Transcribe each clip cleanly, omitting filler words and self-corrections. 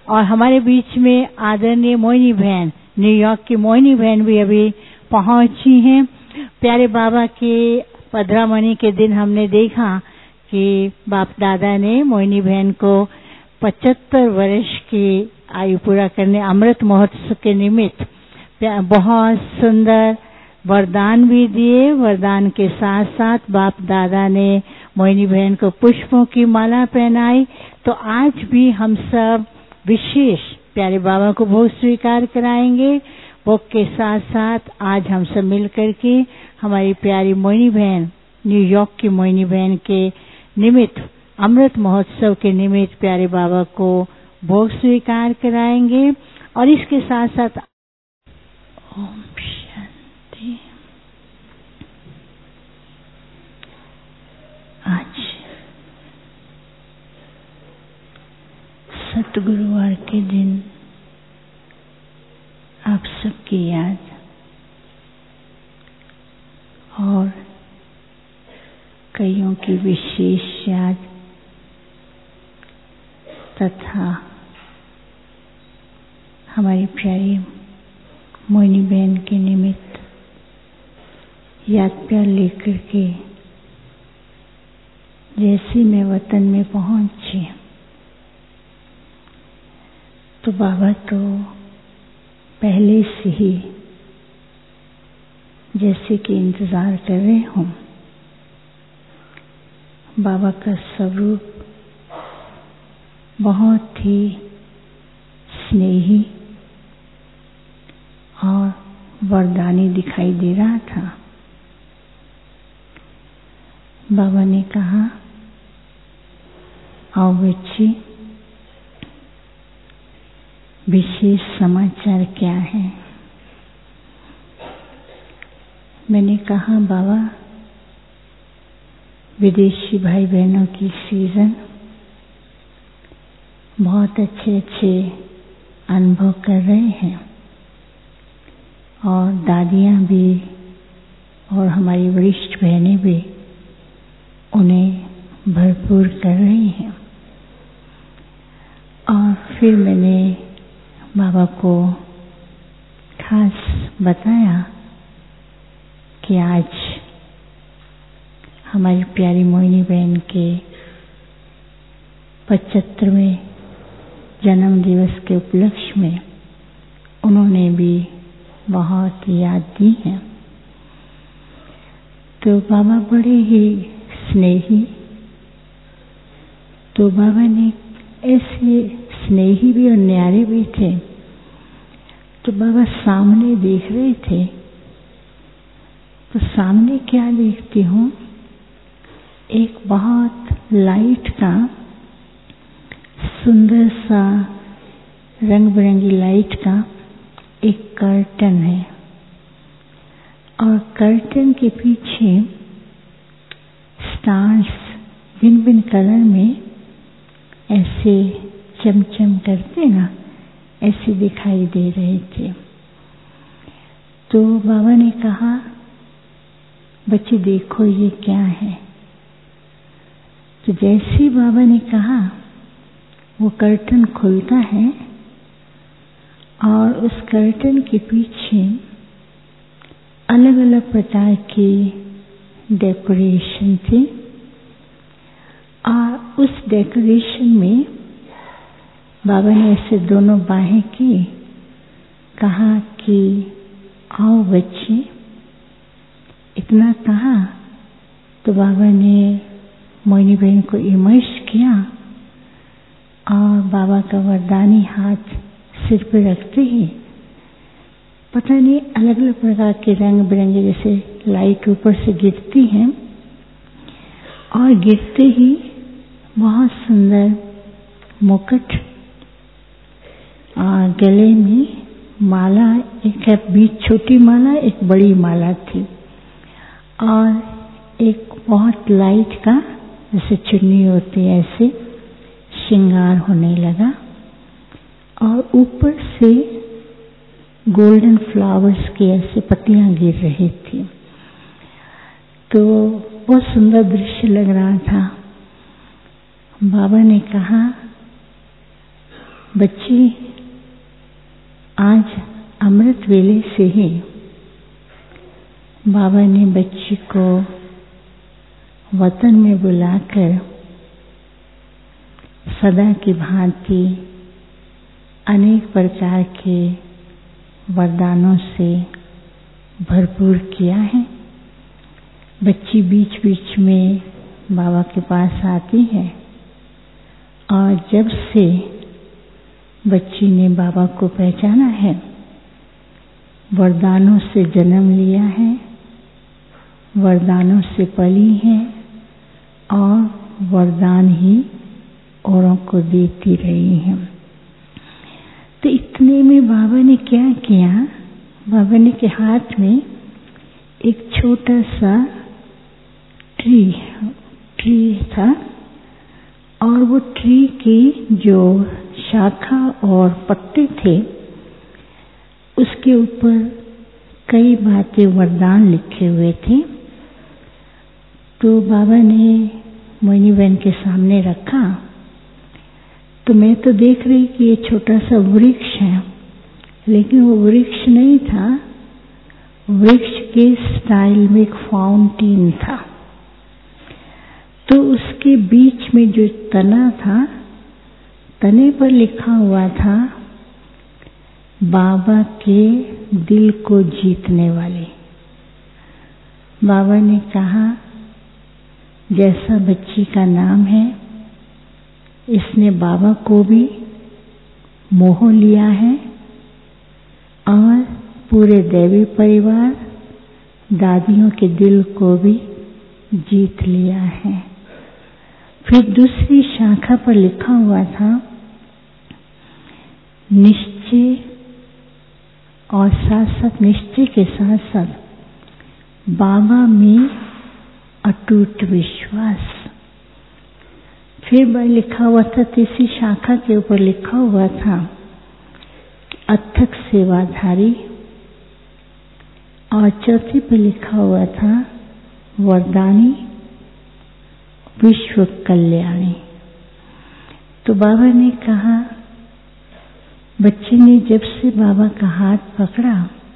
और हमारे बीच में आदरणीय मोहिनी बहन, न्यूयॉर्क की मोहिनी बहन भी अभी पहुंची हैं। प्यारे बाबा के पधरामणि के दिन हमने देखा कि बाप दादा ने मोहिनी बहन को 75 वर्ष की आयु पूरा करने अमृत महोत्सव के निमित्त बहुत सुंदर वरदान भी दिए। वरदान के साथ साथ बाप दादा ने मोहिनी बहन को पुष्पों की माला पहनाई। तो आज भी हम सब विशेष प्यारे बाबा को भोग स्वीकार कराएंगे। भोग के साथ साथ आज हम सब मिल करके हमारी प्यारी मोहिनी बहन, न्यूयॉर्क की मोहिनी बहन के निमित्त अमृत महोत्सव के निमित्त प्यारे बाबा को भोग स्वीकार कराएंगे। और इसके साथ साथ ओम शांति। आज सतगुरुवार के दिन आप सबकी याद और कईयों की विशेष याद तथा हमारी प्यारी मोहिनी बहन के निमित्त याद प्यार लेकर के जैसे मैं वतन में पहुंची तो बाबा तो पहले से ही जैसे कि इंतजार कर रहे हों। बाबा का स्वरूप बहुत ही स्नेही और वरदानी दिखाई दे रहा था। बाबा ने कहा, आओ बच्ची, विशेष समाचार क्या है? मैंने कहा, बाबा विदेशी भाई बहनों की सीजन बहुत अच्छे अच्छे अनुभव कर रहे हैं और दादियाँ भी और हमारी वरिष्ठ बहनें भी उन्हें भरपूर कर रही हैं। और फिर मैंने बाबा को खास बताया कि आज हमारी प्यारी मोहिनी बहन के 75वें जन्म दिवस के उपलक्ष्य में उन्होंने भी बहुत याद दी है। तो बाबा बड़े ही स्नेही, तो बाबा ने ऐसे स्नेही भी और न्यारे भी थे। तो बाबा सामने देख रहे थे, तो सामने क्या देखती हूँ, एक बहुत लाइट का सुंदर सा रंग बिरंगी लाइट का एक कर्टन है और कर्टन के पीछे स्टार्स भिन्न भिन्न कलर में ऐसे चमचम करते ना, ऐसे दिखाई दे रहे थे। तो बाबा ने कहा, बच्चे देखो ये क्या है। तो जैसे ही बाबा ने कहा, वो कर्टन खुलता है और उस कर्टन के पीछे अलग अलग प्रकार की डेकोरेशन थी और उस डेकोरेशन में बाबा ने ऐसे दोनों बाहें की, कहा कि आओ बच्चे। इतना कहा तो बाबा ने मोहिनी बहन को इमर्श किया और बाबा का वरदानी हाथ सिर पर रखते ही पता नहीं अलग अलग प्रकार के रंग बिरंगे जैसे लाइट ऊपर से गिरती हैं और गिरते ही बहुत सुंदर मुकुट और गले में माला, एक है बीच छोटी माला, एक बड़ी माला थी और एक बहुत लाइट का जैसे चुन्नी होती है ऐसे श्रृंगार होने लगा और ऊपर से गोल्डन फ्लावर्स की ऐसे पत्तियां गिर रही थी। तो बहुत सुंदर दृश्य लग रहा था। बाबा ने कहा बच्ची आज अमृत वेले से ही बाबा ने बच्ची को वतन में बुलाकर सदा की भांति अनेक प्रकार के वरदानों से भरपूर किया है। बच्ची बीच बीच में बाबा के पास आती है और जब से बच्ची ने बाबा को पहचाना है, वरदानों से जन्म लिया है, वरदानों से पली है और वरदान ही औरों को देती रही है। तो इतने में बाबा ने क्या किया, बाबा ने के हाथ में एक छोटा सा ट्री था और वो ट्री की जो शाखा और पत्ते थे उसके ऊपर कई बातें वरदान लिखे हुए थे। तो बाबा ने मोहिनी बहन के सामने रखा तो मैं तो देख रही कि ये छोटा सा वृक्ष है, लेकिन वो वृक्ष नहीं था, वृक्ष के स्टाइल में एक फाउंटेन था। तो उसके बीच में जो तना था, तने पर लिखा हुआ था बाबा के दिल को जीतने वाले। बाबा ने कहा जैसा बच्ची का नाम है, इसने बाबा को भी मोह लिया है और पूरे दैवी परिवार दादियों के दिल को भी जीत लिया है। फिर दूसरी शाखा पर लिखा हुआ था निश्चय और साथ साथ निश्चय के साथ साथ बाबा में अटूट विश्वास। फिर लिखा हुआ था तीसरी शाखा के ऊपर लिखा हुआ था अथक सेवाधारी और चौथी पर लिखा हुआ था वरदानी विश्व कल्याणी। तो बाबा ने कहा, बच्चे ने जब से बाबा का हाथ पकड़ा,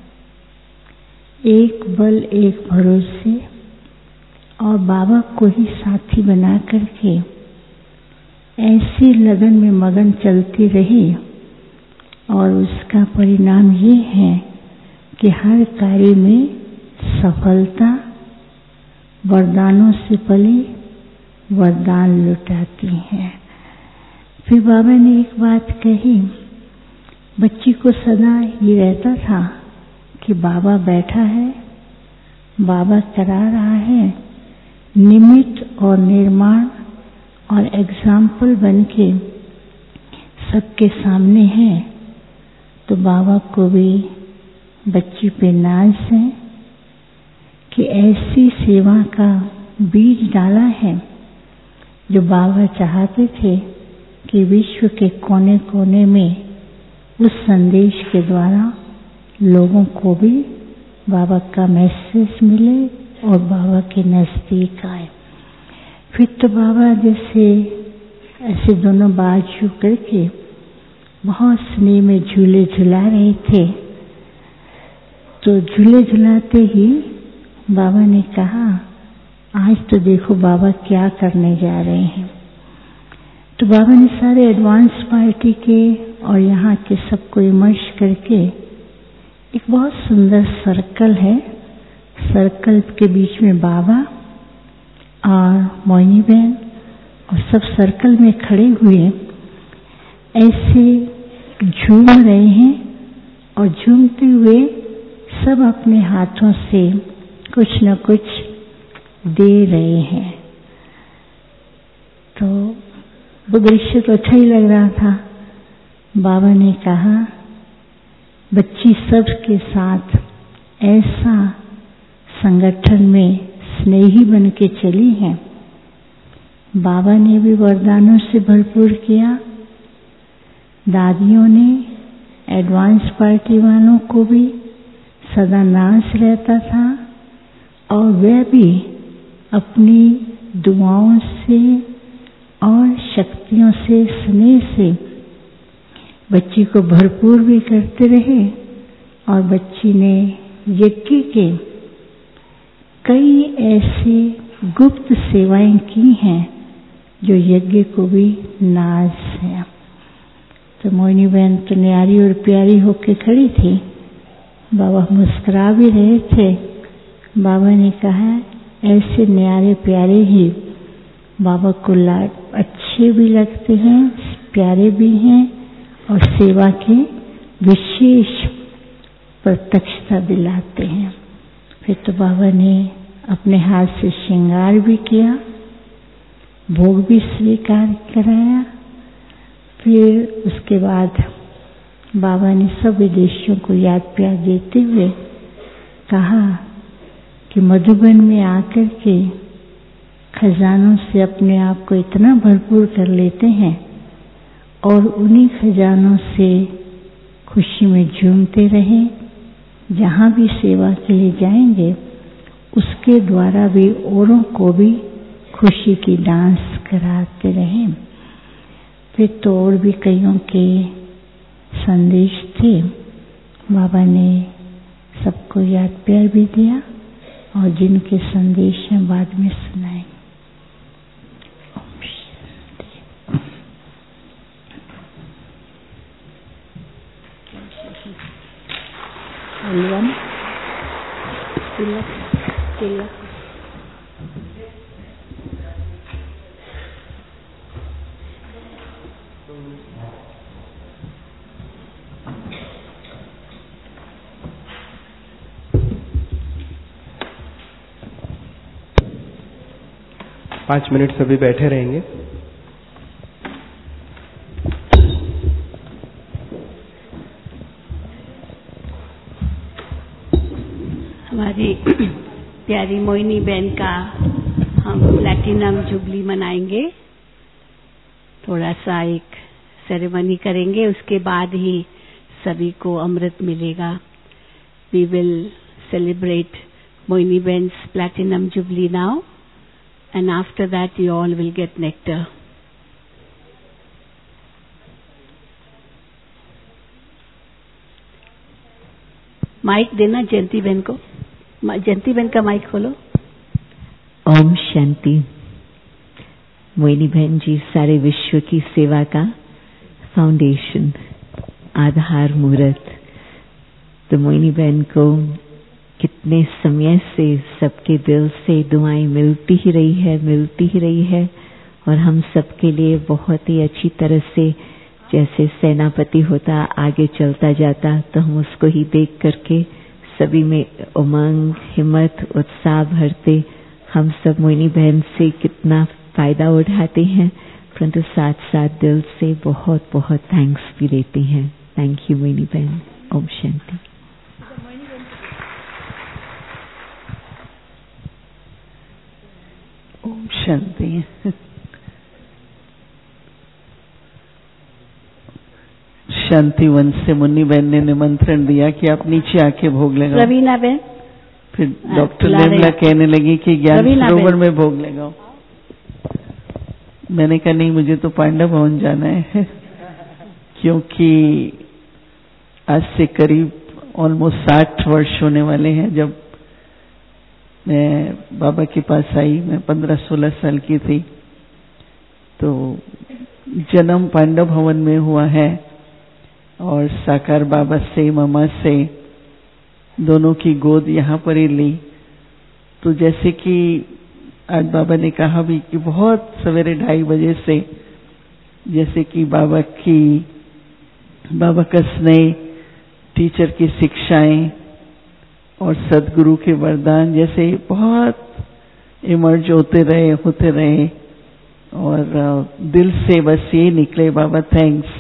एक बल एक भरोसे और बाबा को ही साथी बना करके ऐसी लगन में मगन चलती रही और उसका परिणाम ये है कि हर कार्य में सफलता, वरदानों से पली वरदान लुटाती है। फिर बाबा ने एक बात कही, बच्ची को सदा ये रहता था कि बाबा बैठा है, बाबा करा रहा है, निमित्त और निर्माण और एग्जाम्पल बनके सबके सामने है। तो बाबा को भी बच्ची पे नाज है कि ऐसी सेवा का बीज डाला है जो बाबा चाहते थे कि विश्व के कोने कोने में उस संदेश के द्वारा लोगों को भी बाबा का मैसेज मिले और बाबा के नजदीक आए। फिर तो बाबा जैसे ऐसे दोनों बाजू करके बहुत स्नेह में झूले झुला रहे थे। तो झूले झुलाते ही बाबा ने कहा, आज तो देखो बाबा क्या करने जा रहे हैं। तो बाबा ने सारे एडवांस पार्टी के और यहाँ के सबको इमर्श करके एक बहुत सुंदर सर्कल है, सर्कल के बीच में बाबा और मोहिनी बहन और सब सर्कल में खड़े हुए ऐसे झूम रहे हैं और झूमते हुए सब अपने हाथों से कुछ न कुछ दे रहे हैं। तो वो दृश्य तो अच्छा ही लग रहा था। बाबा ने कहा, बच्ची सबके साथ ऐसा संगठन में स्नेही बन के चली है। बाबा ने भी वरदानों से भरपूर किया, दादियों ने एडवांस पार्टी वालों को भी सदा नाश रहता था और वह भी अपनी दुआओं से और शक्तियों से, स्नेह से बच्ची को भरपूर भी करते रहे और बच्ची ने यज्ञ के कई ऐसे गुप्त सेवाएं की हैं जो यज्ञ को भी नाज है। तो मोहिनी बहन तो न्यारी और प्यारी होके खड़ी थी। बाबा मुस्कुरा भी रहे थे। बाबा ने कहा ऐसे न्यारे प्यारे ही बाबा को अच्छे भी लगते हैं, प्यारे भी हैं और सेवा के विशेष प्रत्यक्षता दिलाते हैं। फिर तो बाबा ने अपने हाथ से श्रृंगार भी किया, भोग भी स्वीकार कराया। फिर उसके बाद बाबा ने सब विदेशियों को याद प्यार देते हुए कहा कि मधुबन में आकर के खजानों से अपने आप को इतना भरपूर कर लेते हैं और उन्हीं खजानों से खुशी में झूमते रहें। जहाँ भी सेवा के लिए जाएंगे उसके द्वारा भी औरों को भी खुशी की डांस कराते रहें। फिर तो और भी कईयों के संदेश थे। बाबा ने सबको याद प्यार भी दिया और जिनके संदेश हैं बाद में सुनाएंगे। तिलक 5 मिनट सभी बैठे रहेंगे। हमारी प्यारी मोहिनी बहन का हम प्लैटिनम जुबली मनाएंगे। थोड़ा सा एक सेरेमनी करेंगे, उसके बाद ही सभी को अमृत मिलेगा। वी विल सेलिब्रेट मोहिनी बहन's platinum jubilee now, and after that you all will get nectar. Mike देना जयंती बहन को। जयंती बहन का माइक खोलो। ओम शांति। मोहिनी बहन जी सारे विश्व की सेवा का फाउंडेशन, आधार मूर्त। तो मोहिनी बहन को कितने समय से सबके दिल से दुआएं मिलती ही रही है और हम सबके लिए बहुत ही अच्छी तरह से, जैसे सेनापति होता आगे चलता जाता तो हम उसको ही देख करके सभी में उमंग, हिम्मत, उत्साह भरते। हम सब मोहिनी बहन से कितना फायदा उठाते हैं, परंतु साथ साथ दिल से बहुत बहुत थैंक्स भी देते हैं। थैंक यू मोहिनी बहन। ओम शांति। ओम शांति। शांतिवन से मुन्नी बहन ने निमंत्रण दिया कि आप नीचे आके भोग लगाओ। रवीना बहन। फिर डॉक्टर निर्मला कहने लगी कि ज्ञान सरोवर में भोग लगाओ। मैंने कहा नहीं, मुझे तो पांडव भवन जाना है क्योंकि आज से करीब ऑलमोस्ट 60 वर्ष होने वाले हैं जब मैं बाबा के पास आई। मैं 15-16 साल की थी। तो जन्म पांडव भवन में हुआ है और साकार बाबा से, मामा से दोनों की गोद यहाँ पर ही ली। तो जैसे कि आज बाबा ने कहा भी कि बहुत सवेरे 2:30 बजे से जैसे कि बाबा का स्नेह, टीचर की शिक्षाएं और सदगुरु के वरदान जैसे बहुत इमर्ज होते रहे और दिल से बस ये निकले, बाबा थैंक्स।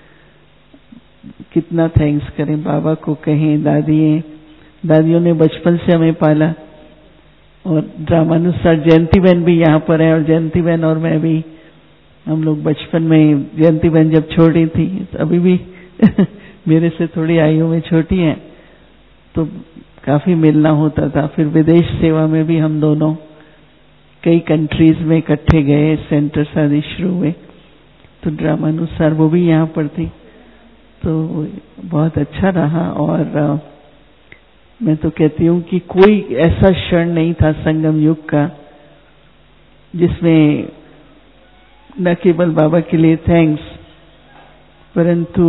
कितना थैंक्स करें बाबा को। कहें दादियों ने बचपन से हमें पाला और ड्रामानुसार जयंती बहन भी यहाँ पर है और जयंती बहन और मैं भी, हम लोग बचपन में, जयंती बहन जब छोटी थी अभी भी मेरे से थोड़ी आयु में छोटी हैं, तो काफी मिलना होता था। फिर विदेश सेवा में भी हम दोनों कई कंट्रीज में इकट्ठे गए, सेंटर शादी शुरू हुए। तो ड्रामानुसार वो भी यहाँ पर थी। तो बहुत अच्छा रहा। और मैं तो कहती हूँ कि कोई ऐसा क्षण नहीं था संगम युग का जिसमें न केवल बाबा के लिए थैंक्स, परंतु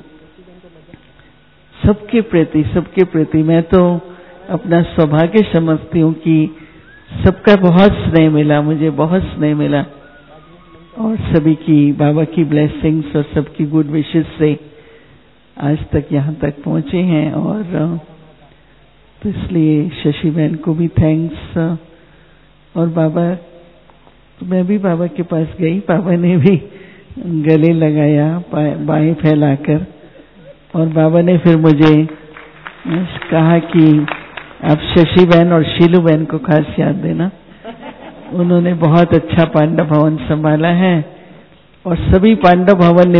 सबके प्रति मैं तो अपना सौभाग्य समझती हूँ कि सबका बहुत स्नेह मिला, मुझे बहुत स्नेह मिला, और सभी की बाबा की ब्लेसिंग्स और सबकी गुड विशेस से आज तक यहाँ तक पहुँचे हैं। और तो इसलिए शशि बहन को भी थैंक्स। और बाबा, मैं भी बाबा के पास गई, बाबा ने भी गले लगाया बाहें फैलाकर, और बाबा ने फिर मुझे कहा कि आप शशि बहन और शीलू बहन को खास याद देना, उन्होंने बहुत अच्छा पांडव भवन संभाला है। और सभी पांडव भवन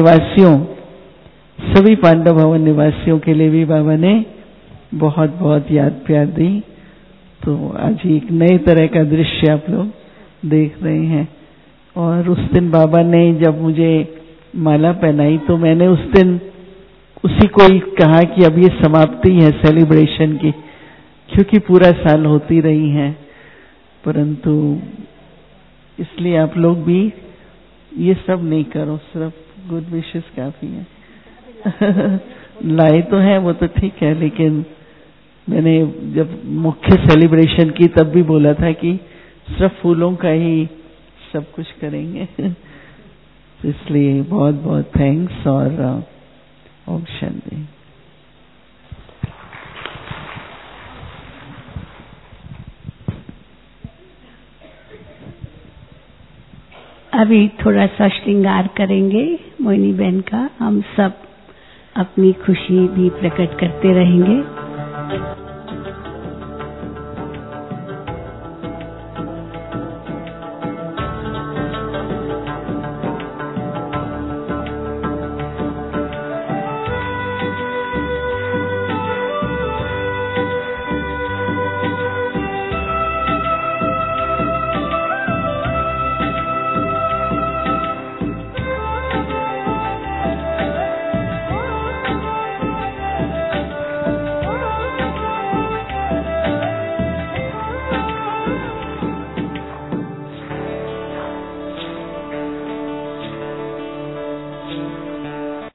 निवासियों के लिए भी बाबा ने बहुत बहुत याद प्यार दी। तो आज एक नए तरह का दृश्य आप लोग देख रहे हैं। और उस दिन बाबा ने जब मुझे माला पहनाई तो मैंने उस दिन उसी को ही कहा कि अब ये समाप्ति है सेलिब्रेशन की, क्योंकि पूरा साल होती रही है, परंतु इसलिए आप लोग भी ये सब नहीं करो, सिर्फ गुड विशेस काफी है। लाए तो है वो तो ठीक है, लेकिन मैंने जब मुख्य सेलिब्रेशन की तब भी बोला था कि सिर्फ फूलों का ही सब कुछ करेंगे। तो इसलिए बहुत बहुत थैंक्स और ओम शांति। अभी थोड़ा सा श्रृंगार करेंगे मोहिनी बहन का, हम सब अपनी खुशी भी प्रकट करते रहेंगे।